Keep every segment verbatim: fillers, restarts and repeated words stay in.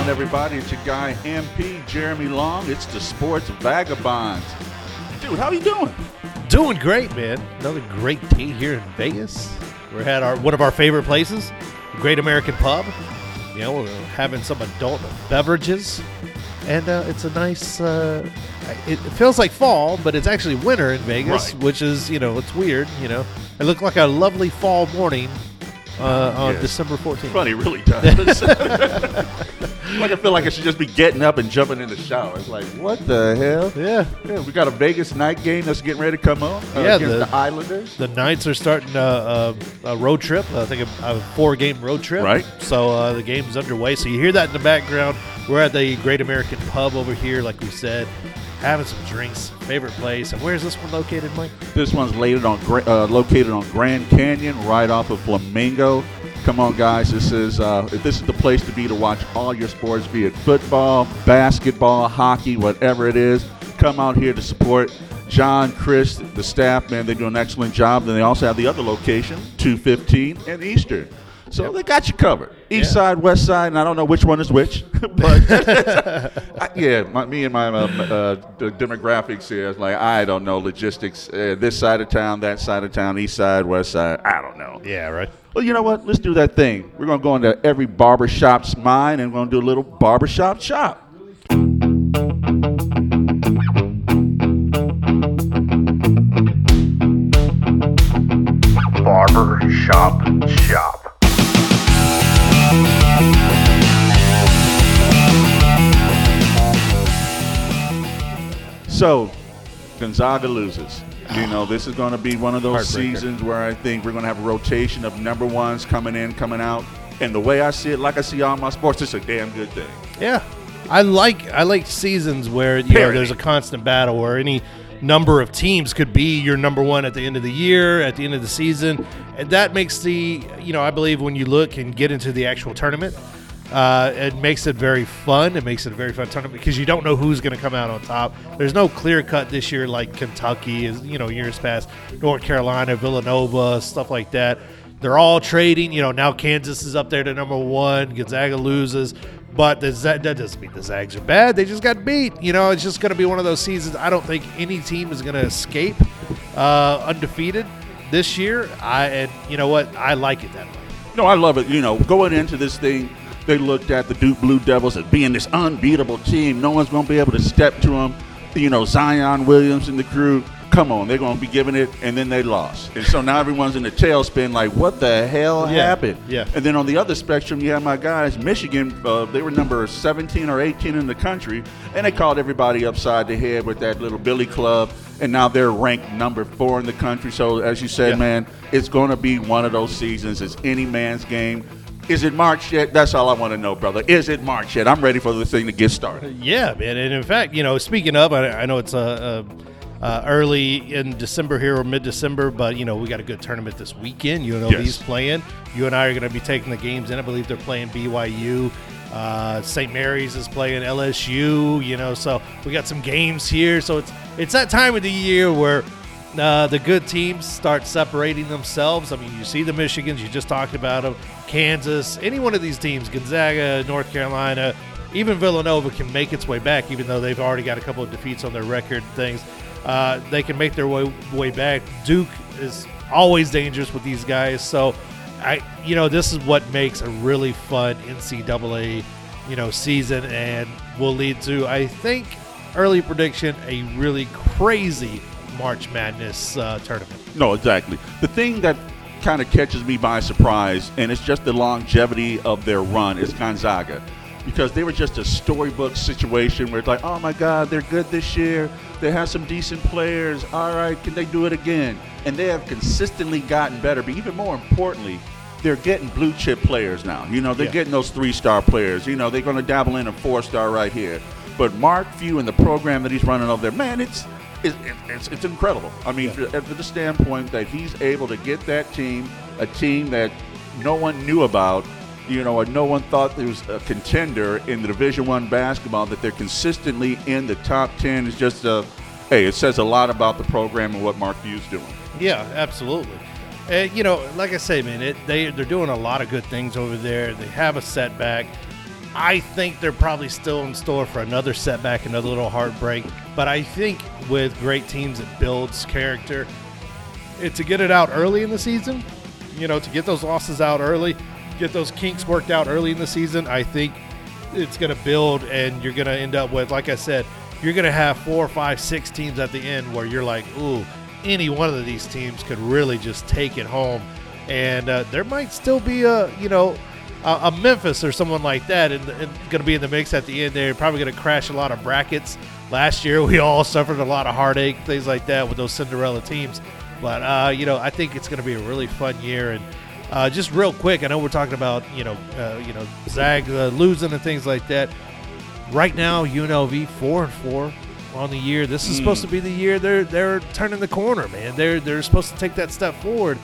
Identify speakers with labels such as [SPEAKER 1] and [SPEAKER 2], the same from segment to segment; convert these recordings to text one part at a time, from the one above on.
[SPEAKER 1] on, everybody? It's your guy, M P, Jeremy Long. It's the Sports Vagabonds. Dude, how you doing?
[SPEAKER 2] Doing great, man. Another great day here in Vegas. We're at our one of our favorite places, the Great American Pub. You know, we're having some adult beverages, and uh, it's a nice. Uh, it, it feels like fall, but it's actually winter in Vegas,
[SPEAKER 1] Right.
[SPEAKER 2] which is, you know, it's weird. You know, it looked like a lovely fall morning uh, on
[SPEAKER 1] Yes.
[SPEAKER 2] December fourteenth.
[SPEAKER 1] Funny, it really does. Like I feel like I should just be getting up and jumping in the shower. It's like, what the hell?
[SPEAKER 2] Yeah.
[SPEAKER 1] Yeah, we got a Vegas night game that's getting ready to come on uh,
[SPEAKER 2] Yeah,
[SPEAKER 1] against
[SPEAKER 2] the-
[SPEAKER 1] the, Islanders.
[SPEAKER 2] The Knights are starting a, a, a road trip. I think a, a four-game road trip.
[SPEAKER 1] Right.
[SPEAKER 2] So uh, the game's underway. So you hear that in the background. We're at the Great American Pub over here, like we said, having some drinks. Favorite place. And where's this one located, Mike?
[SPEAKER 1] This one's located on Gra- uh, located on Grand Canyon, right off of Flamingo. Come on, guys! This is uh, this is the place to be to watch all your sports, be it football, basketball, hockey, whatever it is. Come out here to support John, Chris, the staff. Man, they do an excellent job. Then they also have the other location, two fifteen and Eastern. So
[SPEAKER 2] Yep.
[SPEAKER 1] they got you covered. East
[SPEAKER 2] Yeah.
[SPEAKER 1] side, west side, and I don't know which one is which. But I, yeah, my, me and my uh, uh, the demographics here is like, I don't know logistics. Uh, this side of town, that side of town, east side, west side. I don't know.
[SPEAKER 2] Yeah, right.
[SPEAKER 1] Well, you know what? Let's do that thing. We're going to go into every barbershop's mind and we're going to do a little barbershop shop.
[SPEAKER 3] Barber Shop Shop.
[SPEAKER 1] So, Gonzaga loses. You know, this is going to be one of those
[SPEAKER 2] Heartbreaker.
[SPEAKER 1] seasons where I think we're going to have a rotation of number ones coming in, coming out. And the way I see it, like I see all my sports, it's a damn good thing.
[SPEAKER 2] Yeah. I like I like seasons where, you know,
[SPEAKER 1] Parity.
[SPEAKER 2] there's a constant battle where any number of teams could be your number one at the end of the year, at the end of the season. And that makes the, you know, I believe when you look and get into the actual tournament, uh, it makes it very fun. It makes it a very fun tournament because you don't know who's going to come out on top. There's no clear cut this year like Kentucky is, you know, years past, North Carolina, Villanova, stuff like that. They're all trading. You know, now Kansas is up there to number one. Gonzaga loses. But the, Z- that doesn't mean the Zags are bad. They just got beat. You know, it's just going to be one of those seasons. I don't think any team is going to escape uh, undefeated this year. I and you know what? I like it that way.
[SPEAKER 1] No, I love it. You know, going into this thing, they looked at the Duke Blue Devils as being this unbeatable team. No one's going to be able to step to them. You know, Zion Williams and the crew. Come on, they're going to be giving it, and then they lost. And so now everyone's in the tailspin like, what the hell
[SPEAKER 2] Yeah,
[SPEAKER 1] happened?
[SPEAKER 2] yeah.
[SPEAKER 1] And then on the other spectrum, you have my guys, Michigan, uh, they were number seventeen or eighteen in the country, and they called everybody upside the head with that little Billy Club, and now they're ranked number four in the country. So as you said,
[SPEAKER 2] Yeah.
[SPEAKER 1] man, it's going to be one of those seasons. It's any man's game. Is it March yet? That's all I want to know, brother. Is it March yet? I'm ready for the thing to get started.
[SPEAKER 2] Yeah, man. And in fact, you know, speaking of, I, I know it's uh, uh, uh, early in December here or mid-December, but, you know, we got a good tournament this weekend. U N L V's
[SPEAKER 1] Yes.
[SPEAKER 2] playing. You and I are going to be taking the games in. I believe they're playing B Y U. Uh, Saint Mary's is playing L S U, you know, so we got some games here. So it's it's that time of the year where uh, the good teams start separating themselves. I mean, you see the Michigans, you just talked about them, Kansas, any one of these teams, Gonzaga, North Carolina, even Villanova can make its way back, even though they've already got a couple of defeats on their record and things. Uh, they can make their way, way back. Duke is always dangerous with these guys. So, I, you know, this is what makes a really fun N C double A, you know, season and will lead to, I think, early prediction, a really crazy March Madness uh, tournament.
[SPEAKER 1] No, exactly. The thing that kind of catches me by surprise, and it's just the longevity of their run, is Gonzaga. Because they were just a storybook situation where it's like, oh my God, they're good this year. They have some decent players. All right, can they do it again? And they have consistently gotten better. But even more importantly, they're getting blue chip players now. You know, they're
[SPEAKER 2] Yeah.
[SPEAKER 1] getting those three-star players. You know, they're going to dabble in a four-star right here. But Mark Few and the program that he's running over there, man, it's it's, it's, it's incredible. I mean,
[SPEAKER 2] Yeah.
[SPEAKER 1] from the standpoint that he's able to get that team, a team that no one knew about, you know, or no one thought there was a contender in the Division One basketball, that they're consistently in the top ten is just a, hey, it says a lot about the program and what Mark Few's doing.
[SPEAKER 2] Yeah, absolutely. And, you know, like I say, man, it, they, they're doing a lot of good things over there. They have a setback. I think they're probably still in store for another setback, another little heartbreak. But I think with great teams, it builds character. It, to get it out early in the season, you know, to get those losses out early, get those kinks worked out early in the season, I think it's going to build, and you're going to end up with, like I said, you're going to have four, five, six teams at the end where you're like, ooh, any one of these teams could really just take it home. And uh, there might still be a, you know, a, a Memphis or someone like that and, and going to be in the mix at the end. They're probably going to crash a lot of brackets. Last year, we all suffered a lot of heartache, things like that with those Cinderella teams. But, uh, you know, I think it's going to be a really fun year. And uh, just real quick, I know we're talking about, you know, uh, you know, Zag uh, losing and things like that. Right now, U N L V four and four on the year. This is mm. supposed to be the year they're they're turning the corner, man. They're they're supposed to take that step forward.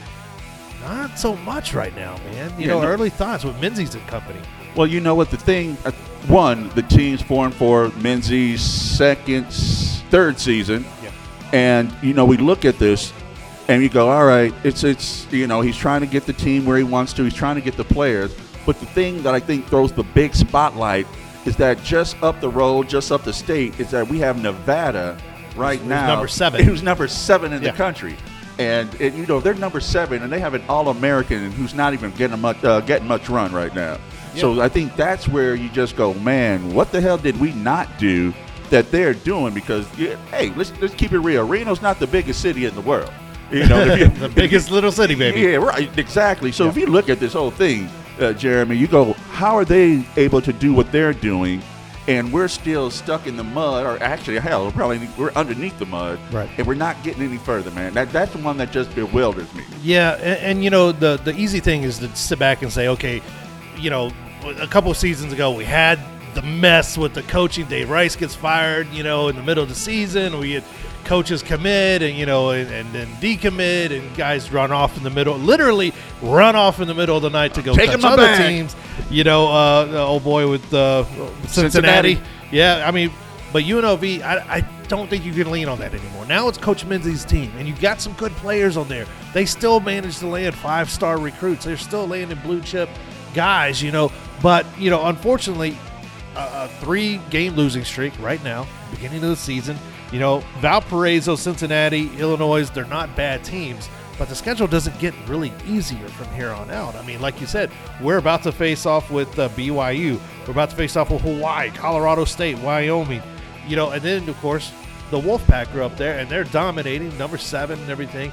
[SPEAKER 2] Not so much right now, man. You yeah, know, no. early thoughts with Menzies and company.
[SPEAKER 1] Well, you know what the thing. Uh, one, the team's four and four. Menzies' second, third season, yeah. And you know we look at this. And you go, all right, it's, it's you know, he's trying to get the team where he wants to. He's trying to get the players. But the thing that I think throws the big spotlight is that just up the road, just up the state, is that we have Nevada right
[SPEAKER 2] who's
[SPEAKER 1] now.
[SPEAKER 2] number seven.
[SPEAKER 1] Who's number seven in
[SPEAKER 2] yeah.
[SPEAKER 1] the country. And, and, you know, they're number seven, and they have an All-American who's not even getting much, uh, getting much run right now. Yeah. So I think that's where you just go, man, what the hell did we not do that they're doing? Because, yeah, hey, let's, let's keep it real. Reno's not the biggest city in the world. You know, you,
[SPEAKER 2] the biggest little city, baby.
[SPEAKER 1] Yeah, right, exactly. So
[SPEAKER 2] yeah.
[SPEAKER 1] if you look at this whole thing, uh, Jeremy, you go, how are they able to do what they're doing, and we're still stuck in the mud, or actually, hell, we're probably we're underneath the mud,
[SPEAKER 2] right?
[SPEAKER 1] And we're not getting any further, man. That that's the one that just bewilders me.
[SPEAKER 2] Yeah, and, and you know, the the easy thing is to sit back and say, okay, you know, a couple of seasons ago we had the mess with the coaching. Dave Rice gets fired, you know, in the middle of the season. We had coaches commit and, you know, and, and then decommit, and guys run off in the middle, literally run off in the middle of the night to go
[SPEAKER 1] Take
[SPEAKER 2] touch other back. teams. You know, uh, the old boy with uh, Cincinnati. Cincinnati. Yeah, I mean, but U N L V, I, I don't think you can lean on that anymore. Now it's Coach Menzies' team, and you got some good players on there. They still manage to land five-star recruits. They're still landing blue-chip guys, you know. But, you know, unfortunately, a three-game losing streak right now, beginning of the season. You know, Valparaiso, Cincinnati, Illinois, they're not bad teams, but the schedule doesn't get really easier from here on out. I mean, like you said, we're about to face off with uh, B Y U. We're about to face off with Hawaii, Colorado State, Wyoming. You know, and then, of course, the Wolfpack are up there, and they're dominating, number seven and everything.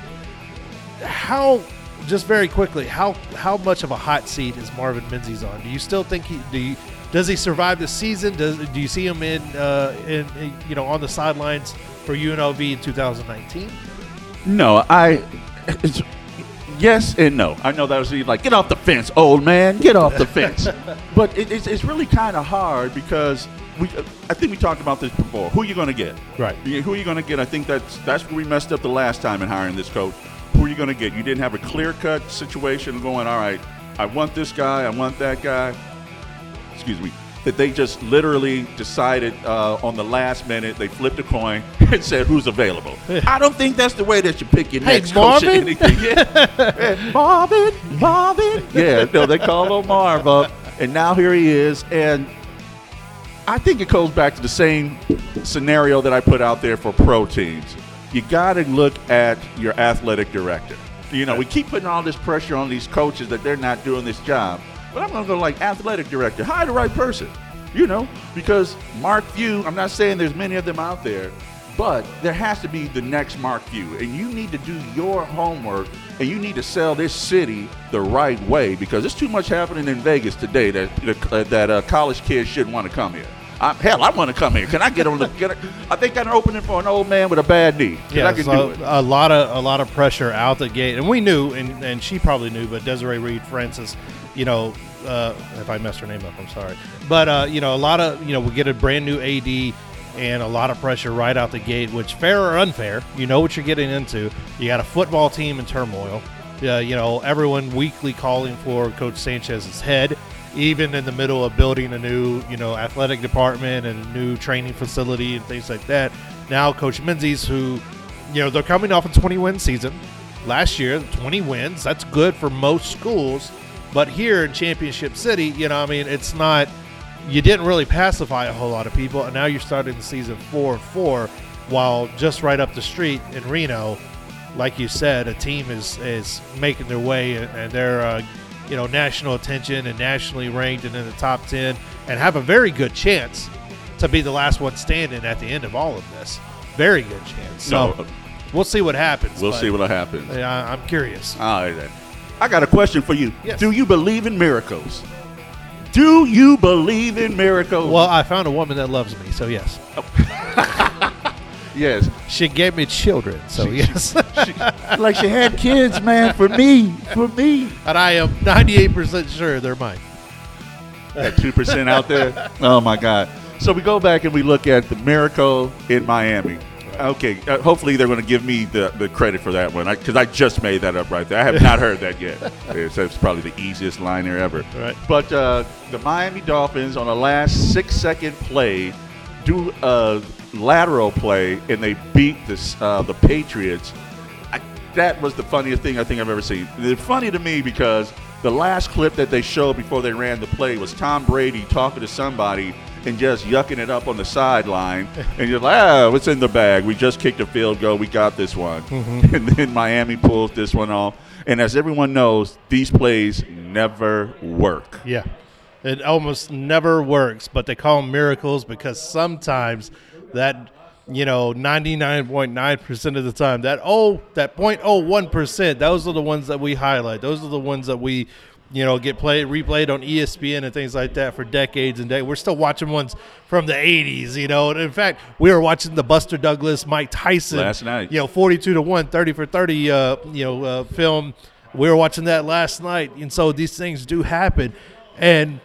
[SPEAKER 2] How, just very quickly, how how much of a hot seat is Marvin Menzies on? Do you still think he – do you – does he survive the season? Does do you see him in, uh, in, in you know, on the sidelines for U N L V in two thousand nineteen?
[SPEAKER 1] No, I. It's, yes and no. I know that was like, get off the fence, old man, get off the fence. But it, it's it's really kind of hard because we. I think we talked about this before. Who are you going to get?
[SPEAKER 2] Right.
[SPEAKER 1] Who are you going to get? I think that's that's where we messed up the last time in hiring this coach. Who are you going to get? You didn't have a clear-cut situation going. All right, I want this guy. I want that guy. Excuse me, that they just literally decided uh, on the last minute, they flipped a coin and said, who's available? I don't think that's the way that you pick your
[SPEAKER 2] hey,
[SPEAKER 1] next
[SPEAKER 2] Marvin?
[SPEAKER 1] coach or anything. Yeah. Yeah. Marvin, Marvin. Yeah, no, they call him Marv up, and now here he is. And I think it goes back to the same scenario that I put out there for pro teams. You got to look at your athletic director. You know, we keep putting all this pressure on these coaches that they're not doing this job. But I'm going to go like athletic director. Hire the right person, you know, because Mark Few, I'm not saying there's many of them out there, but there has to be the next Mark Few. And you need to do your homework, and you need to sell this city the right way, because there's too much happening in Vegas today that uh, that uh, college kids shouldn't want to come here. I, hell, I want to come here. Can I get on the? Get a, I think I'm opening for an old man with a bad knee.
[SPEAKER 2] Yeah,
[SPEAKER 1] I can
[SPEAKER 2] so
[SPEAKER 1] do it.
[SPEAKER 2] A lot of a lot of pressure out the gate, and we knew, and, and she probably knew, but Desiree Reed Francis, you know, uh, if I messed her name up, I'm sorry, but uh, you know, a lot of you know, we get a brand new A D and a lot of pressure right out the gate, which fair or unfair, you know what you're getting into. You got a football team in turmoil. Uh, you know, everyone weekly calling for Coach Sanchez's head. Even in the middle of building a new, you know, athletic department and a new training facility and things like that. Now Coach Menzies, who, you know, they're coming off a twenty-win season. Last year, twenty wins. That's good for most schools. But here in Championship City, you know, I mean, it's not, you didn't really pacify a whole lot of people, and now you're starting the season four and four, while just right up the street in Reno, like you said, a team is is making their way, and, and they're uh, you know national attention and nationally ranked and in the top ten, and have a very good chance to be the last one standing at the end of all of this. Very good chance. So
[SPEAKER 1] No.
[SPEAKER 2] we'll see what happens.
[SPEAKER 1] We'll
[SPEAKER 2] but,
[SPEAKER 1] see what happens.
[SPEAKER 2] Yeah, I'm curious.
[SPEAKER 1] All right, then. I got a question for you.
[SPEAKER 2] Yes.
[SPEAKER 1] Do you believe in miracles? Do you believe in miracles?
[SPEAKER 2] Well, I found a woman that loves me, so yes.
[SPEAKER 1] Yes.
[SPEAKER 2] She gave me children, so
[SPEAKER 1] She-
[SPEAKER 2] yes.
[SPEAKER 1] Like she had kids, man, for me, for me.
[SPEAKER 2] And I am ninety-eight percent sure they're mine.
[SPEAKER 1] That two percent out there. Oh, my God. So we go back and we look at the miracle in Miami. Okay, uh, hopefully they're going to give me the, the credit for that one, because I, I just made that up right there. I have not heard that yet. It's, it's probably the easiest liner ever.
[SPEAKER 2] Right.
[SPEAKER 1] But uh, the Miami Dolphins, on the last six-second play, do a lateral play, and they beat this, uh, the Patriots. I, that was the funniest thing I think I've ever seen. It's funny to me because the last clip that they showed before they ran the play was Tom Brady talking to somebody and just yucking it up on the sideline. And you're like, ah, what's in the bag? We just kicked a field goal. We got this one.
[SPEAKER 2] Mm-hmm.
[SPEAKER 1] And then Miami pulls this one off. And as everyone knows, these plays never work.
[SPEAKER 2] Yeah. It almost never works, but they call them miracles because sometimes that, you know, ninety-nine point nine percent of the time, that oh, that zero point zero one percent, those are the ones that we highlight. Those are the ones that we, you know, get played, replayed on E S P N and things like that for decades and decades. We're still watching ones from the eighties, you know. And in fact, we were watching the Buster Douglas, Mike Tyson.
[SPEAKER 1] Last night.
[SPEAKER 2] You know, forty-two to one, thirty for thirty, uh, you know, uh, film. We were watching that last night. And so these things do happen. And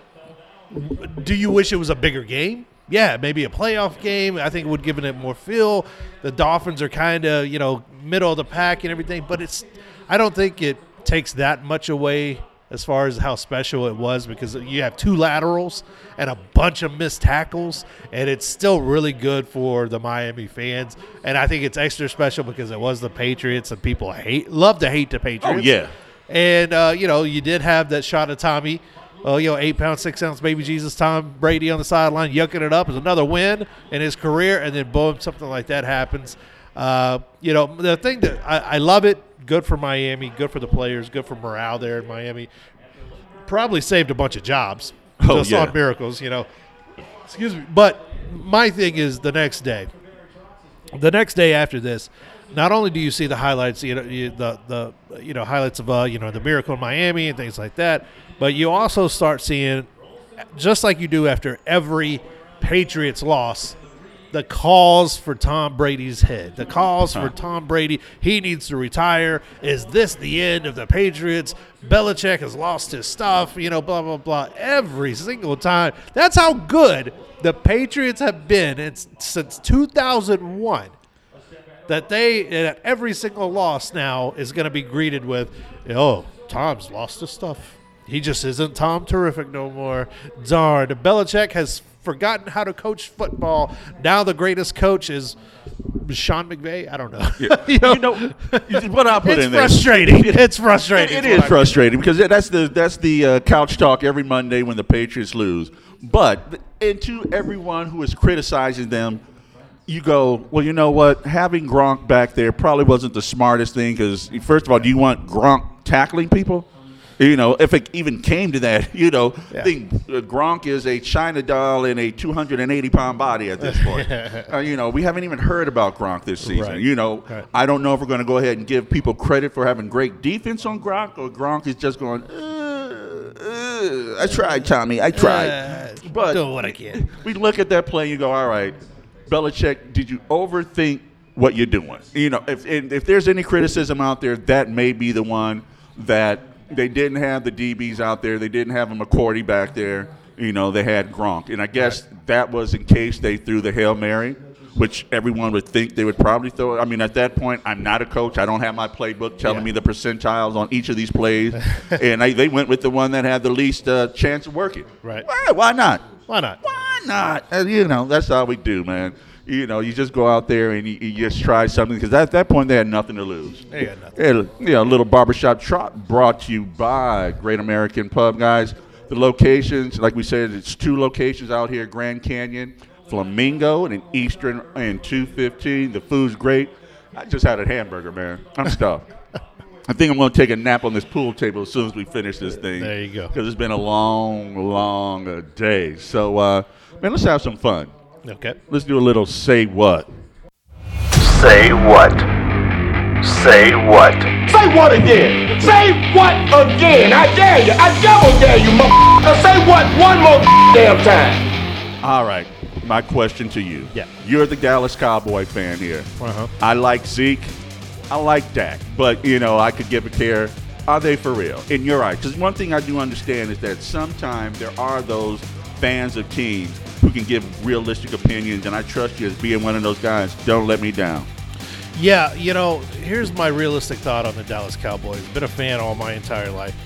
[SPEAKER 2] do you wish it was a bigger game? Yeah, maybe a playoff game. I think it would give it more feel. The Dolphins are kind of, you know, middle of the pack and everything. But it's, I don't think it takes that much away as far as how special it was, because you have two laterals and a bunch of missed tackles, and it's still really good for the Miami fans. And I think it's extra special because it was the Patriots, and people hate love to hate the Patriots.
[SPEAKER 1] Oh, yeah.
[SPEAKER 2] And, uh, you know, you did have that shot of Tommy, oh, you know, eight-pound, six-ounce baby Jesus Tom Brady on the sideline yucking it up is another win in his career, and then, boom, something like that happens. Uh, you know, the thing that I, I love it, good for Miami, good for the players, good for morale there in Miami. Probably saved a bunch of jobs.
[SPEAKER 1] Oh,
[SPEAKER 2] just
[SPEAKER 1] yeah.
[SPEAKER 2] on miracles, you know. Excuse me. But my thing is the next day. The next day after this, not only do you see the highlights, you know, you, the the you know highlights of uh, you know the miracle in Miami and things like that, but you also start seeing, just like you do after every Patriots loss, the calls for Tom Brady's head, the calls for Tom Brady. He needs to retire. Is this the end of the Patriots? Belichick has lost his stuff, you know, blah, blah, blah, every single time. That's how good the Patriots have been it's, since two thousand one, that they, that every single loss now is going to be greeted with, oh, Tom's lost his stuff. He just isn't Tom Terrific no more. Darn. Belichick has forgotten how to coach football. Now the greatest coach is Sean McVay. I don't know.
[SPEAKER 1] Yeah.
[SPEAKER 2] you know,
[SPEAKER 1] You know, what I put
[SPEAKER 2] it's
[SPEAKER 1] in there.
[SPEAKER 2] frustrating. It's frustrating.
[SPEAKER 1] It,
[SPEAKER 2] is
[SPEAKER 1] it
[SPEAKER 2] what
[SPEAKER 1] is
[SPEAKER 2] I-
[SPEAKER 1] frustrating because that's the that's the uh, couch talk every Monday when the Patriots lose. But and to everyone who is criticizing them, you go, well, you know what? Having Gronk back there probably wasn't the smartest thing because, first of all, do you want Gronk tackling people? You know, if it even came to that, you know,
[SPEAKER 2] Yeah.
[SPEAKER 1] I think uh, Gronk is a China doll in a two hundred eighty pound body at this point. uh, you know, we haven't even heard about Gronk this season.
[SPEAKER 2] Right.
[SPEAKER 1] You know,
[SPEAKER 2] Right.
[SPEAKER 1] I don't know if we're going to go ahead and give people credit for having great defense on Gronk, or Gronk is just going, uh, uh, I tried, Tommy, I tried.
[SPEAKER 2] Uh,
[SPEAKER 1] but
[SPEAKER 2] doing what I can.
[SPEAKER 1] we look at that play and you go, all right, Belichick, did you overthink what you're doing? You know, if and if there's any criticism out there, that may be the one that they didn't have the D Bs out there. They didn't have a McCourty back there. You know, they had Gronk. And I guess that was in case they threw the Hail Mary, which everyone would think they would probably throw. I mean, at that point, I'm not a coach. I don't have my playbook telling
[SPEAKER 2] Yeah.
[SPEAKER 1] me the percentiles on each of these plays. and I, they went with the one that had the least uh, chance of working.
[SPEAKER 2] Right.
[SPEAKER 1] Why, why not?
[SPEAKER 2] Why not?
[SPEAKER 1] Why not? And, you know, that's how we do, man. You know, you just go out there and you, you just try something because at that point they had nothing to lose.
[SPEAKER 2] They got nothing.
[SPEAKER 1] Yeah, you know, a little barbershop trot brought to you by Great American Pub, guys. The locations, like we said, it's two locations out here, Grand Canyon, Flamingo, and in Eastern and two fifteen. The food's great. I just had a hamburger, man. I'm stuffed. I think I'm going to take a nap on this pool table as soon as we finish this thing.
[SPEAKER 2] There you go.
[SPEAKER 1] Because it's been a long, long uh, day. So, uh, man, let's have some fun.
[SPEAKER 2] Okay.
[SPEAKER 1] Let's do a little say what.
[SPEAKER 3] Say what? Say what?
[SPEAKER 4] Say what again? Say what again? I dare you. I double dare you, motherfucker. Say what one more damn time.
[SPEAKER 1] All right. My question to you.
[SPEAKER 2] Yeah.
[SPEAKER 1] You're the Dallas Cowboy fan here.
[SPEAKER 2] Uh-huh.
[SPEAKER 1] I like Zeke. I like Dak. But, you know, I could give a care. Are they for real? In your eyes. Because one thing I do understand is that sometimes there are those fans of teams who can give realistic opinions, and I trust you as being one of those guys. Don't let me down.
[SPEAKER 2] Yeah, you know, here's my realistic thought on the Dallas Cowboys. Been a fan all my entire life.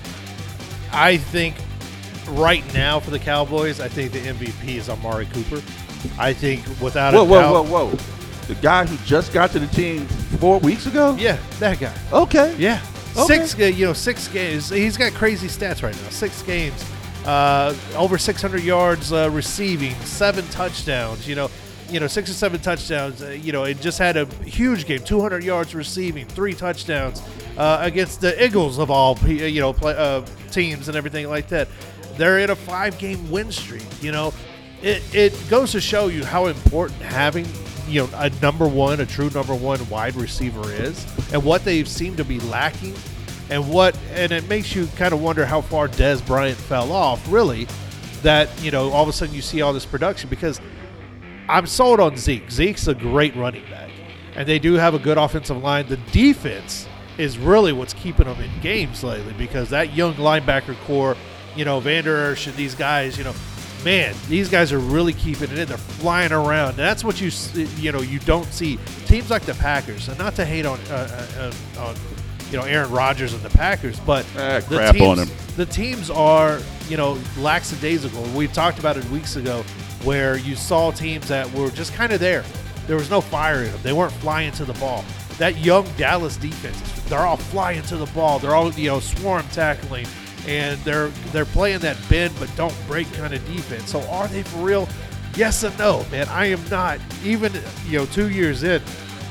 [SPEAKER 2] I think right now for the Cowboys, I think the M V P is Amari Cooper. I think without
[SPEAKER 1] Whoa,
[SPEAKER 2] a
[SPEAKER 1] whoa,
[SPEAKER 2] doubt,
[SPEAKER 1] whoa, whoa. The guy who just got to the team four weeks ago?
[SPEAKER 2] Yeah, that guy.
[SPEAKER 1] Okay.
[SPEAKER 2] Yeah,
[SPEAKER 1] Okay.
[SPEAKER 2] six. Uh, you know, six games. He's got crazy stats right now. Six games, uh, over six hundred yards uh, receiving, seven touchdowns. You know, you know, six or seven touchdowns. Uh, you know, it just had a huge game. two hundred yards receiving, three touchdowns uh, against the Eagles of all pe- you know play, uh, teams and everything like that. They're in a five-game win streak. You know, it it goes to show you how important having you know a number one, a true number one wide receiver is, and what they seem to be lacking, and what and it makes you kind of wonder how far Dez Bryant fell off. Really, that you know all of a sudden you see all this production because I'm sold on Zeke. Zeke's a great running back, and they do have a good offensive line. The defense is really what's keeping them in games lately because that young linebacker core, you know, Vander Esch and these guys, you know, man, these guys are really keeping it in. They're flying around. And that's what you you know you don't see teams like the Packers. And not to hate on uh, uh, on you know Aaron Rodgers and the Packers, but
[SPEAKER 1] Ah,
[SPEAKER 2] the
[SPEAKER 1] crap
[SPEAKER 2] teams,
[SPEAKER 1] on him.
[SPEAKER 2] The teams are you know lackadaisical. We talked about it weeks ago, where you saw teams that were just kind of there. There was no fire in them. They weren't flying to the ball. That young Dallas defense, they're all flying to the ball. They're all you know swarm tackling. And they're they're playing that bend but don't break kind of defense. So are they for real? Yes and no, man. I am not. Even you know, two years in,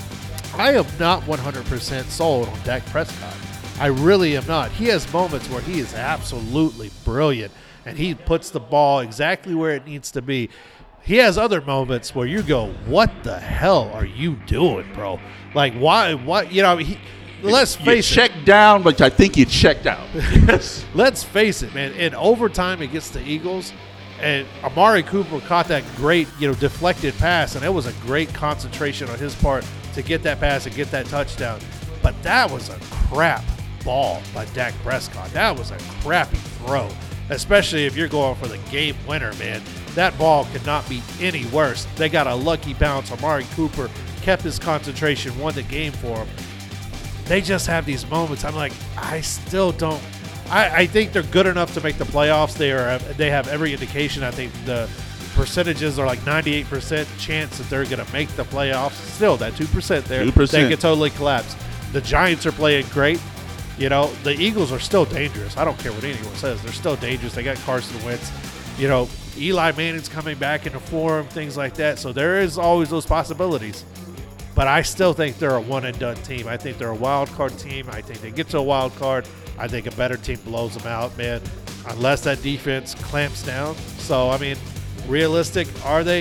[SPEAKER 2] I am not one hundred percent sold on Dak Prescott. I really am not. He has moments where he is absolutely brilliant, and he puts the ball exactly where it needs to be. He has other moments where you go, "What the hell are you doing, bro? Like, why? What? You know, he." Let's
[SPEAKER 1] You
[SPEAKER 2] face it.
[SPEAKER 1] checked down, but I think you checked out. Yes.
[SPEAKER 2] Let's face it, man. In overtime against the Eagles, and Amari Cooper caught that great, you know, deflected pass, and it was a great concentration on his part to get that pass and get that touchdown. But that was a crap ball by Dak Prescott. That was a crappy throw, especially if you're going for the game winner, man. That ball could not be any worse. They got a lucky bounce. Amari Cooper kept his concentration, won the game for him. They just have these moments. I'm like, I still don't. I, I think they're good enough to make the playoffs. They are. They have every indication. I think the percentages are like ninety-eight percent chance that they're going to make the playoffs. Still, that two percent there,
[SPEAKER 1] two percent.
[SPEAKER 2] they could totally collapse. The Giants are playing great. You know, the Eagles are still dangerous. I don't care what anyone says. They're still dangerous. They got Carson Wentz. You know, Eli Manning's coming back into form, things like that. So there is always those possibilities. But I still think they're a one-and-done team. I think they're a wild card team. I think they get to a wild card. I think a better team blows them out, man, unless that defense clamps down. So, I mean, realistic, are they?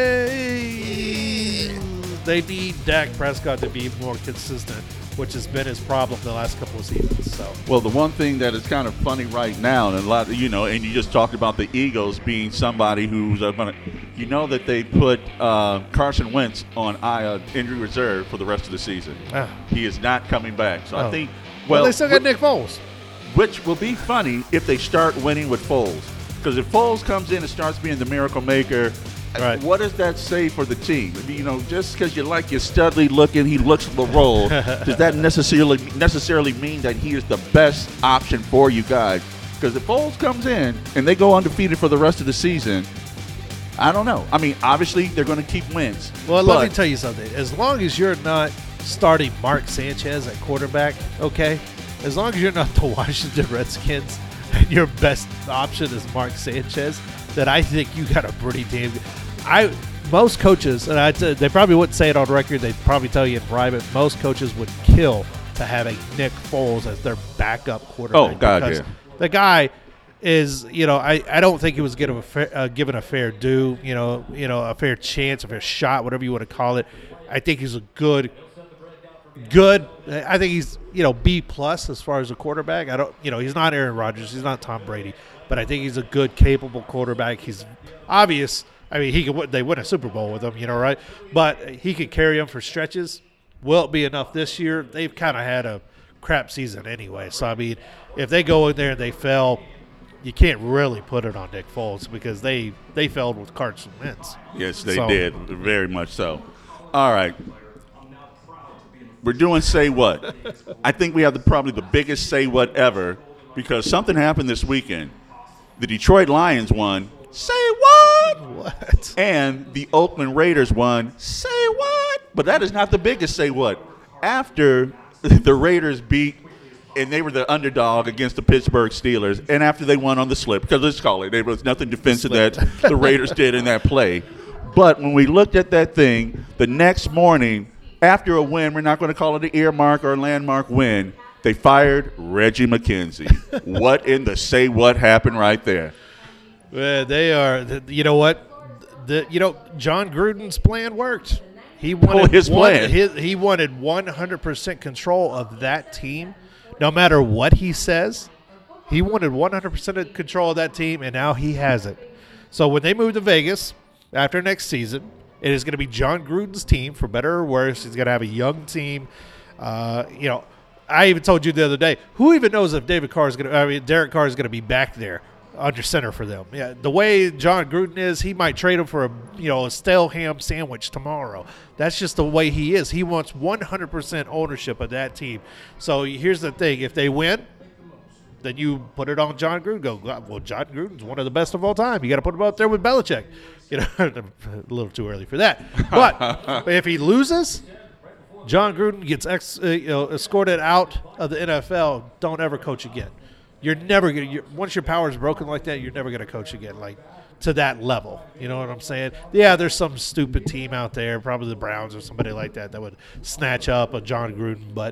[SPEAKER 2] Eh, they need Dak Prescott to be more consistent, which has been his problem the last couple of seasons. So,
[SPEAKER 1] Well, the one thing that is kind of funny right now, and a lot, of, you know, and you just talked about the Eagles being somebody who's uh, going to, you know, that they put uh, Carson Wentz on uh, injury reserve for the rest of the season.
[SPEAKER 2] Ah.
[SPEAKER 1] He is not coming back. So
[SPEAKER 2] Oh.
[SPEAKER 1] I think,
[SPEAKER 2] well,
[SPEAKER 1] well,
[SPEAKER 2] they still got
[SPEAKER 1] wh-
[SPEAKER 2] Nick Foles.
[SPEAKER 1] which will be funny if they start winning with Foles. Because if Foles comes in and starts being the miracle maker,
[SPEAKER 2] Right.
[SPEAKER 1] what does that say for the team? You know, just because you like your studly looking, he looks the role, does that necessarily necessarily mean that he is the best option for you guys? Because if Foles comes in and they go undefeated for the rest of the season, I don't know. I mean, obviously they're going to keep wins.
[SPEAKER 2] Well,
[SPEAKER 1] but
[SPEAKER 2] let me tell you something. As long as you're not starting Mark Sanchez at quarterback, okay? As long as you're not the Washington Redskins and when your best option is Mark Sanchez, then I think you got a pretty damn good. I most coaches, and I they probably wouldn't say it on record. They'd probably tell you in private. Most coaches would kill to have a Nick Foles as their backup quarterback.
[SPEAKER 1] Oh God,
[SPEAKER 2] because
[SPEAKER 1] yeah.
[SPEAKER 2] The guy is, you know, I, I don't think he was given a fair, uh, given a fair due, you know, you know, a fair chance, a fair shot, whatever you want to call it. I think he's a good, good. I think he's, you know, B plus as far as a quarterback. I don't, you know, he's not Aaron Rodgers, he's not Tom Brady, but I think he's a good, capable quarterback. He's obvious. I mean, he could. They win a Super Bowl with him, you know, right? But he could carry them for stretches. Will it be enough this year? They've kind of had a crap season anyway. So I mean, if they go in there and they fail, you can't really put it on Nick Foles because they they failed with Carson Wentz.
[SPEAKER 1] Yes, they
[SPEAKER 2] So-
[SPEAKER 1] did. Very much so. All right. We're doing Say What. I think we have the, probably the biggest Say What ever because something happened this weekend. The Detroit Lions won. Say what?
[SPEAKER 2] What?
[SPEAKER 1] And the Oakland Raiders won. Say what? But that is not the biggest Say What. After the Raiders beat, and they were the underdog against the Pittsburgh Steelers, and after they won on the slip, because let's call it, there was nothing defensive that the Raiders did in that play. But when we looked at that thing, the next morning, after a win, we're not going to call it an earmark or a landmark win, they fired Reggie McKenzie. What in the say what happened right there?
[SPEAKER 2] Well, they are. You know what? The you know John Gruden's plan worked. He wanted
[SPEAKER 1] Oh, his
[SPEAKER 2] one,
[SPEAKER 1] plan.
[SPEAKER 2] His, he wanted one hundred percent control of that team, no matter what he says. He wanted one hundred percent control of that team, and now he has it. So when they move to Vegas after next season, it is going to be John Gruden's team, for better or worse. He's going to have a young team. Uh, you know, I even told you the other day, who even knows if David Carr is going to, I mean, Derek Carr is going to be back there under center for them. Yeah, the way John Gruden is, he might trade him for a, you know, a stale ham sandwich tomorrow. That's just the way he is. He wants one hundred percent ownership of that team. So here's the thing. If they win, then you put it on John Gruden. Go, well, John Gruden's one of the best of all time. You got to put him out there with Belichick. You know, a little too early for that. But if he loses, John Gruden gets ex, uh, you know, escorted out of the N F L. Don't ever coach again. You're never gonna. You're, once your power is broken like that, you're never gonna coach again, like to that level. You know what I'm saying? Yeah, there's some stupid team out there, probably the Browns or somebody like that, that would snatch up a John Gruden, but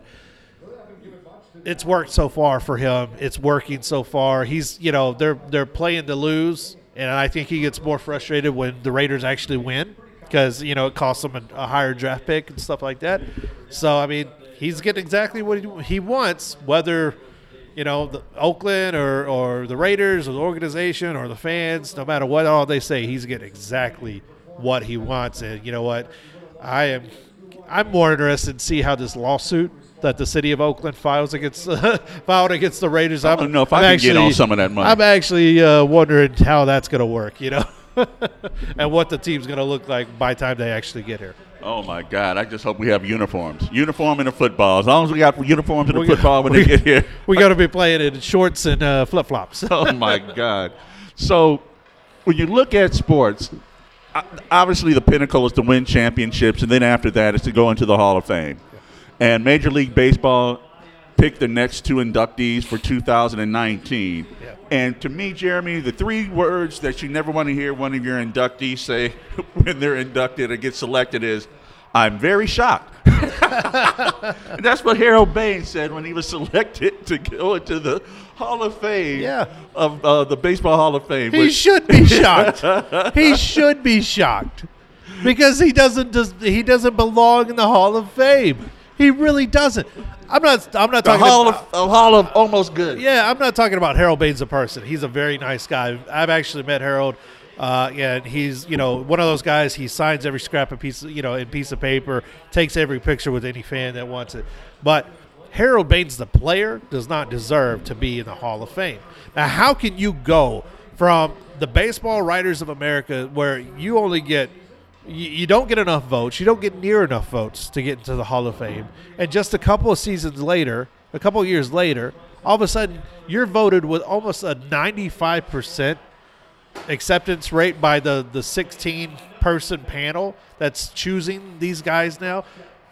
[SPEAKER 2] it's worked so far for him. It's working so far. He's, you know, they're they're playing to lose, and I think he gets more frustrated when the Raiders actually win because, you know, it costs him a, a higher draft pick and stuff like that. So I mean, he's getting exactly what he, he wants, whether, you know, the Oakland or, or the Raiders or the organization or the fans, no matter what all they say, he's getting exactly what he wants. And you know what? I am I'm more interested to see how this lawsuit that the city of Oakland files against uh, filed against the Raiders.
[SPEAKER 1] I don't know if I can get on some of that money.
[SPEAKER 2] I'm actually uh, wondering how that's going to work, you know, and what the team's going to look like by the time they actually get here.
[SPEAKER 1] Oh, my God. I just hope we have uniforms. Uniform and a football. As long as we got uniforms and a
[SPEAKER 2] We-
[SPEAKER 1] football when
[SPEAKER 2] we-
[SPEAKER 1] they get here.
[SPEAKER 2] We got to be playing in shorts and uh, flip-flops.
[SPEAKER 1] Oh, my God. So when you look at sports, o- obviously the pinnacle is to win championships, and then after that is to go into the Hall of Fame. And Major League Baseball picked the next two inductees for two thousand nineteen.
[SPEAKER 2] Yeah.
[SPEAKER 1] And to me, Jeremy, the three words that you never want to hear one of your inductees say when they're inducted or get selected is, I'm very shocked. And that's what Harold Baines said when he was selected to go into the Hall of Fame
[SPEAKER 2] Yeah.
[SPEAKER 1] of uh, the Baseball Hall of Fame.
[SPEAKER 2] He
[SPEAKER 1] which-
[SPEAKER 2] should be shocked. He should be shocked because he doesn't does, he doesn't belong in the Hall of Fame. He really doesn't. I'm not. I'm not
[SPEAKER 1] the
[SPEAKER 2] talking
[SPEAKER 1] Hall
[SPEAKER 2] about.
[SPEAKER 1] of, a Hall of almost good.
[SPEAKER 2] Yeah, I'm not talking about Harold Baines a person. He's a very nice guy. I've actually met Harold. Uh, and he's, you know, one of those guys. He signs every scrap of piece, you know, in piece of paper. Takes every picture with any fan that wants it. But Harold Baines, the player, does not deserve to be in the Hall of Fame. Now, how can you go from the Baseball Writers of America, where you only get You, you don't get enough votes. You don't get near enough votes to get into the Hall of Fame. And just a couple of seasons later, a couple of years later, all of a sudden you're voted with almost a ninety-five percent acceptance rate by the, the sixteen-person panel that's choosing these guys now.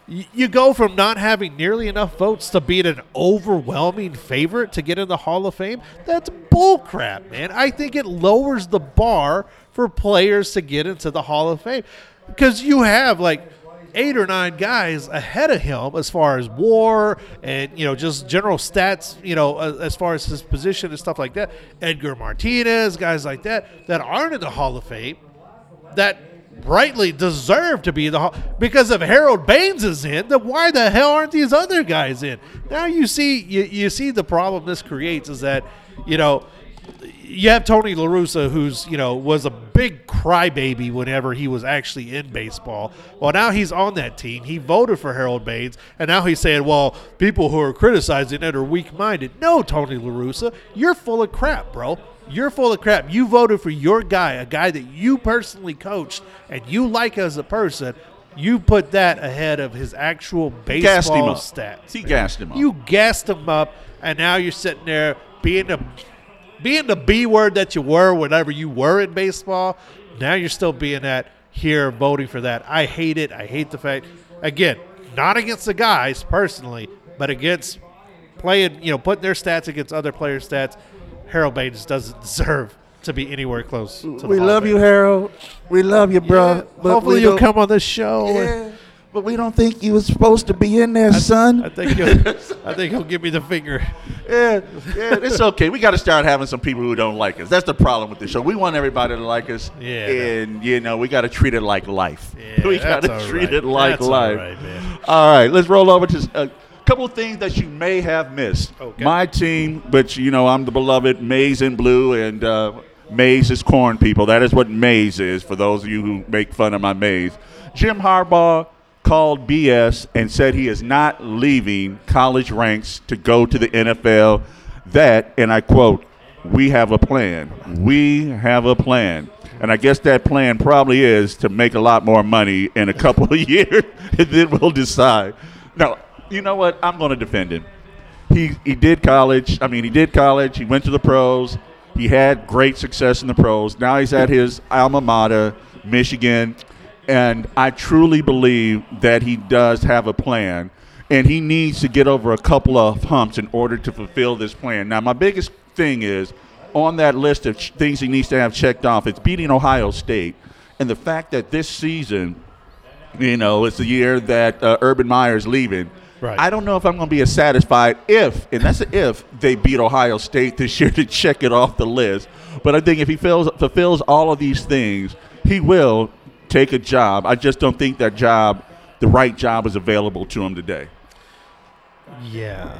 [SPEAKER 2] y- you go from not having nearly enough votes to being an overwhelming favorite to get in the Hall of Fame. That's bullcrap, man. I think it lowers the bar for players to get into the Hall of Fame because you have like eight or nine guys ahead of him as far as WAR and, you know, just general stats, you know, as, as far as his position and stuff like that. Edgar Martinez, guys like that, that aren't in the Hall of Fame, that rightly deserve to be in the Hall. Because if Harold Baines is in, then why the hell aren't these other guys in? Now you see, you, you see the problem this creates is that, you know, you have Tony La Russa, who's, you know, was a big crybaby whenever he was actually in baseball. Well, now he's on that team. He voted for Harold Baines, and now he's saying, well, people who are criticizing it are weak-minded. No, Tony La Russa, you're full of crap, bro. You're full of crap. You voted for your guy, a guy that you personally coached and you like as a person. You put that ahead of his actual
[SPEAKER 1] Gassed him
[SPEAKER 2] baseball
[SPEAKER 1] up.
[SPEAKER 2] stats.
[SPEAKER 1] He gassed him up.
[SPEAKER 2] You gassed him up, and now you're sitting there being a being the B word that you were whenever you were in baseball. Now you're still being that here, voting for that. I hate it. I hate the fact, again, not against the guys personally, but against playing, you know, putting their stats against other players' stats. Harold Baines doesn't deserve to be anywhere close to the
[SPEAKER 5] We
[SPEAKER 2] Hall
[SPEAKER 5] love
[SPEAKER 2] of
[SPEAKER 5] you,
[SPEAKER 2] Fame.
[SPEAKER 5] Harold. We love you, bro.
[SPEAKER 2] Yeah,
[SPEAKER 5] but
[SPEAKER 2] hopefully
[SPEAKER 5] we
[SPEAKER 2] you'll
[SPEAKER 5] don't-
[SPEAKER 2] come on this show.
[SPEAKER 5] Yeah, but we don't think you was supposed to be in there, son.
[SPEAKER 2] I think he'll, I think he'll give me the finger.
[SPEAKER 1] Yeah, yeah, it's okay. We got to start having some people who don't like us. That's the problem with the show. We want everybody to like us,
[SPEAKER 2] Yeah,
[SPEAKER 1] and you know we got to treat it like life.
[SPEAKER 2] Yeah,
[SPEAKER 1] we got
[SPEAKER 2] that's
[SPEAKER 1] to
[SPEAKER 2] all
[SPEAKER 1] treat
[SPEAKER 2] right.
[SPEAKER 1] it like
[SPEAKER 2] That's all
[SPEAKER 1] life.
[SPEAKER 2] right, man.
[SPEAKER 1] All right, let's roll over to a couple of things that you may have missed.
[SPEAKER 2] Okay.
[SPEAKER 1] My team, but you know I'm the beloved Maize and Blue, and uh, maize is corn, people. That is what maize is for those of you who make fun of my maize. Jim Harbaugh called B S and said he is not leaving college ranks to go to the N F L. That, and I quote, "We have a plan. We have a plan." And I guess that plan probably is to make a lot more money in a couple of years, and then we'll decide. No, you know what? I'm going to defend him. He he did college. I mean, he did college. He went to the pros. He had great success in the pros. Now he's at his alma mater, Michigan. And I truly believe that he does have a plan, and he needs to get over a couple of humps in order to fulfill this plan. Now, my biggest thing is on that list of ch- things he needs to have checked off, it's beating Ohio State. And the fact that this season, you know, it's the year that uh, Urban Meyer's leaving.
[SPEAKER 2] Right.
[SPEAKER 1] I don't know if I'm going to be as satisfied if, and that's an if, they beat Ohio State this year to check it off the list. But I think if he fills, fulfills all of these things, he will take a job. I just don't think that job, the right job, is available to him today.
[SPEAKER 2] Yeah.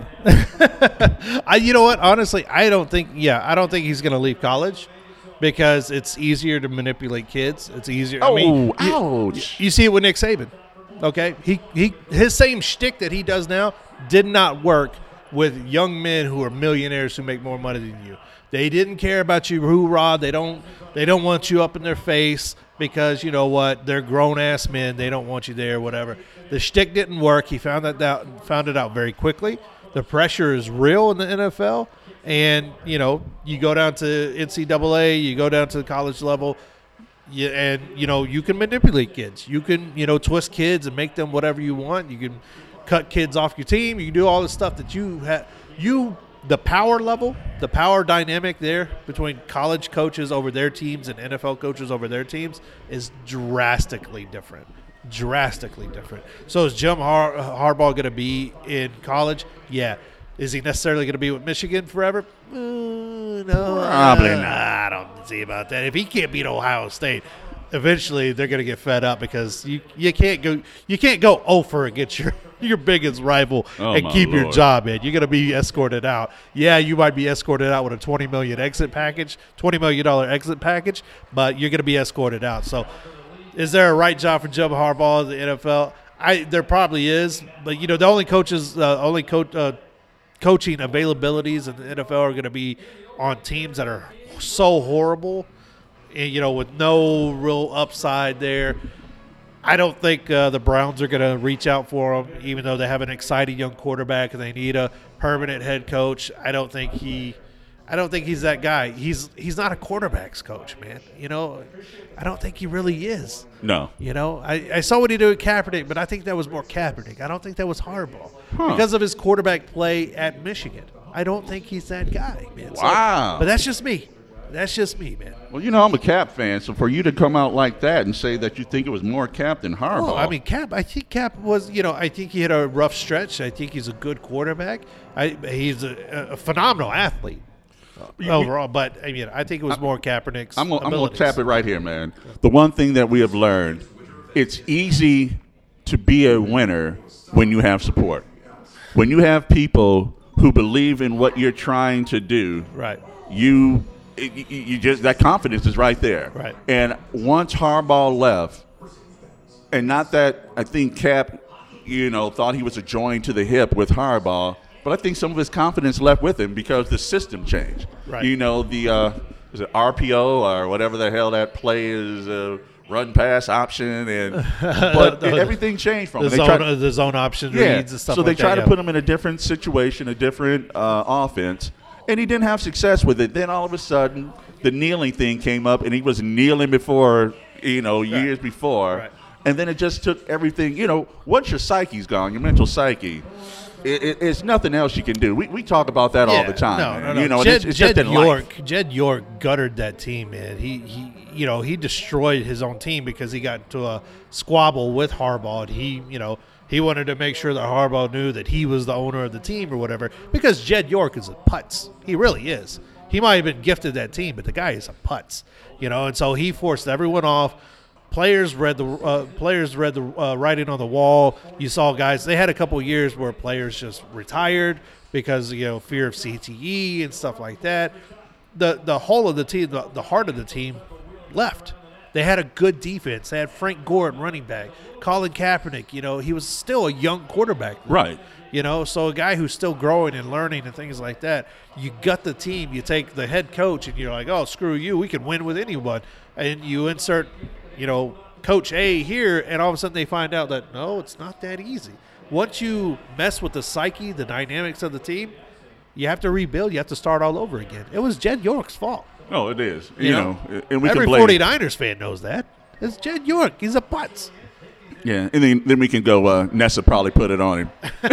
[SPEAKER 2] I, you know what? Honestly, I don't think, yeah, I don't think he's going to leave college because it's easier to manipulate kids. It's easier. I mean,
[SPEAKER 1] Oh,
[SPEAKER 2] you-
[SPEAKER 1] ouch.
[SPEAKER 2] You, see it with Nick Saban. Okay. He, he, his same shtick that he does now did not work with young men who are millionaires who make more money than you. They didn't care about you, hoorah. They don't, they don't want you up in their face because, you know what, they're grown-ass men. They don't want you there, whatever. The shtick didn't work. He found that out, found it out very quickly. The pressure is real in the N F L. And, you know, you go down to N C double A, you go down to the college level, you, and, you know, you can manipulate kids. You can, you know, twist kids and make them whatever you want. You can cut kids off your team. You can do all the stuff that you have. You The power level, the power dynamic there between college coaches over their teams and N F L coaches over their teams is drastically different. Drastically different. So is Jim Har- Harbaugh going to be in college? Yeah. Is he necessarily going to be with Michigan forever? Uh, no.
[SPEAKER 1] Probably
[SPEAKER 2] uh,
[SPEAKER 1] not.
[SPEAKER 2] I don't see about that. If he can't beat Ohio State, eventually they're going to get fed up because you, you can't go you can't go over against your your biggest rival
[SPEAKER 1] Oh,
[SPEAKER 2] and
[SPEAKER 1] my
[SPEAKER 2] keep your
[SPEAKER 1] Lord.
[SPEAKER 2] job in. You're going to be escorted out. Yeah, you might be escorted out with a twenty million dollars exit package, twenty million dollars exit package, but you're going to be escorted out. So is there a right job for Jim Harbaugh in the N F L? I there probably is, but you know the only coaches, uh, only co- uh, coaching availabilities in the N F L are going to be on teams that are so horrible, and, you know, with no real upside there. I don't think uh, the Browns are going to reach out for him, even though they have an exciting young quarterback and they need a permanent head coach. I don't think he I don't think he's that guy. He's he's not a quarterbacks coach, man. You know, I don't think he really is.
[SPEAKER 1] No.
[SPEAKER 2] You know, I, I saw what he did with Kaepernick, but I think that was more Kaepernick. I don't think that was Harbaugh
[SPEAKER 1] Huh.
[SPEAKER 2] because of his quarterback play at Michigan. I don't think he's that guy, man. So-
[SPEAKER 1] Wow.
[SPEAKER 2] but that's just me. That's just me, man.
[SPEAKER 1] Well, you know, I'm a Cap fan, so for you to come out like that and say that you think it was more Cap than Harbaugh.
[SPEAKER 2] Oh, I mean, Cap. I think Cap was. You know, I think he had a rough stretch. I think he's a good quarterback. I, he's a, a phenomenal athlete
[SPEAKER 1] You-
[SPEAKER 2] overall. But I mean, I think it was more Kaepernick's
[SPEAKER 1] I'm gonna, I'm gonna
[SPEAKER 2] abilities.
[SPEAKER 1] tap it right here, man. The one thing that we have learned, it's easy to be a winner when you have support. When you have people who believe in what you're trying to do,
[SPEAKER 2] Right.
[SPEAKER 1] you you, you just that confidence is right there.
[SPEAKER 2] Right.
[SPEAKER 1] And once Harbaugh left, and not that I think Cap, you know, thought he was a join to the hip with Harbaugh, but I think some of his confidence left with him because the system changed.
[SPEAKER 2] Right.
[SPEAKER 1] You know, the uh, is it R P O or whatever the hell that play is, uh, run pass option, and but
[SPEAKER 2] The-
[SPEAKER 1] everything changed from
[SPEAKER 2] The
[SPEAKER 1] him. They
[SPEAKER 2] zone,
[SPEAKER 1] tried-
[SPEAKER 2] uh, the zone option
[SPEAKER 1] yeah.
[SPEAKER 2] reads and stuff
[SPEAKER 1] so
[SPEAKER 2] like
[SPEAKER 1] they try
[SPEAKER 2] that.
[SPEAKER 1] to
[SPEAKER 2] yeah.
[SPEAKER 1] put him in a different situation, a different uh, offense, and he didn't have success with it. Then all of a sudden, the kneeling thing came up, and he was kneeling before, you know, years before,
[SPEAKER 2] Right.
[SPEAKER 1] and then it just took everything. You know, once your psyche's gone, your mental psyche, it, it, it's nothing else you can do. We, we talk about that all
[SPEAKER 2] Yeah,
[SPEAKER 1] the time.
[SPEAKER 2] No,
[SPEAKER 1] man.
[SPEAKER 2] no, no.
[SPEAKER 1] You know,
[SPEAKER 2] Jed,
[SPEAKER 1] it's, it's
[SPEAKER 2] Jed
[SPEAKER 1] just in
[SPEAKER 2] York,
[SPEAKER 1] life.
[SPEAKER 2] Jed York guttered that team, man. He, he, you know, he destroyed his own team because he got into a squabble with Harbaugh. And he, you know, he wanted to make sure that Harbaugh knew that he was the owner of the team or whatever. Because Jed York is a putz. He really is. He might have been gifted that team, but the guy is a putz. You know, and so he forced everyone off. Players read the uh, players read the uh, writing on the wall. You saw guys. They had a couple years where players just retired because you know fear of C T E and stuff like that. The the whole of the team, the, the heart of the team, left. They had a good defense. They had Frank Gore at running back. Colin Kaepernick, you know, he was still a young quarterback.
[SPEAKER 1] Right.
[SPEAKER 2] You know, so a guy who's still growing and learning and things like that, you gut the team, you take the head coach, and you're like, oh, screw you, we can win with anyone. And you insert, you know, Coach A here, and all of a sudden they find out that, no, it's not that easy. Once you mess with the psyche, the dynamics of the team, you have to rebuild. You have to start all over again. It was Jed York's fault.
[SPEAKER 1] No, it is. You,
[SPEAKER 2] You
[SPEAKER 1] know,
[SPEAKER 2] know,
[SPEAKER 1] and we
[SPEAKER 2] Every
[SPEAKER 1] can blame.
[SPEAKER 2] 49ers fan knows that. It's Jed York. He's a putz.
[SPEAKER 1] Yeah, and then, then we can go. Uh, Nessa probably put it on him.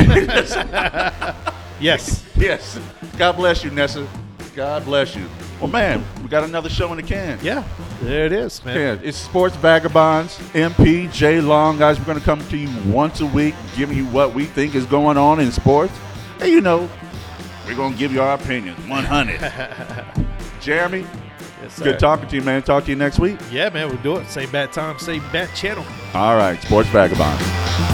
[SPEAKER 2] Yes.
[SPEAKER 1] Yes. God bless you, Nessa. God bless you. Well, man, we got another show in the can.
[SPEAKER 2] Yeah, there it is, man.
[SPEAKER 1] Yeah, it's Sports Vagabonds, M P, J Long, guys. We're going to come to you once a week, giving you what we think is going on in sports. And, you know, we're going to give you our opinions, one hundred. Jeremy,
[SPEAKER 2] Yes, sir.
[SPEAKER 1] good talking to you, man. Talk to you next week.
[SPEAKER 2] Yeah, man, we'll do it. Same bat time, same bat channel.
[SPEAKER 1] All right, Sports Vagabonds.